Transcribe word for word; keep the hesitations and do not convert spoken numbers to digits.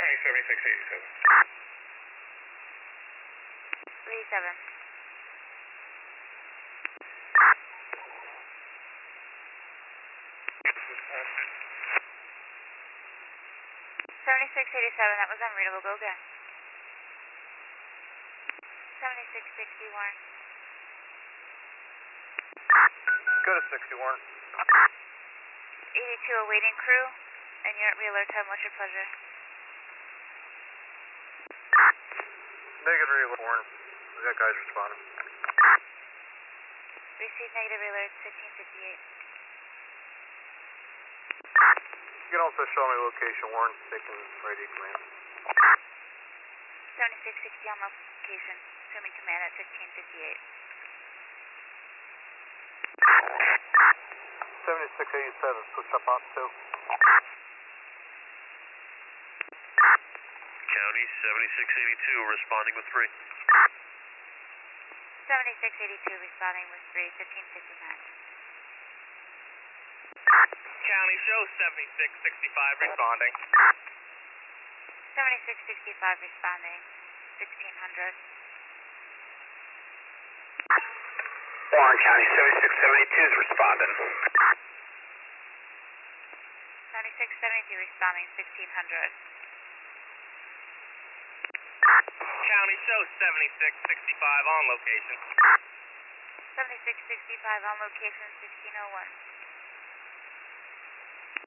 County seventy-six eighty-seven. eighty-seven. seventy-six eighty-seven, that was unreadable. Go again. seventy-six sixty-one. Go to sixty-one. eighty-two awaiting crew, and you're at re-alert time. What's your pleasure? Negative re-alert, Warren. We got guys responding. Receive negative re-alert, fifteen fifty-eight. You can also show me location, Warren. They can radio command. seventy-six sixty on location, assuming command at fifteen fifty-eight. seventy-six eighty-seven, push up on two. County seventy-six eighty-two, responding with three. seventy-six eighty-two, responding with three, fifteen fifty-nine. County show seventy-six sixty-five, responding. seventy-six sixty-five, responding, sixteen hundred. Warren County seventy-six seventy-two is responding. seventy-six seventy-two, responding, sixteen hundred. County show seventy-six sixty-five on location. seventy-six sixty-five on location, sixteen oh one.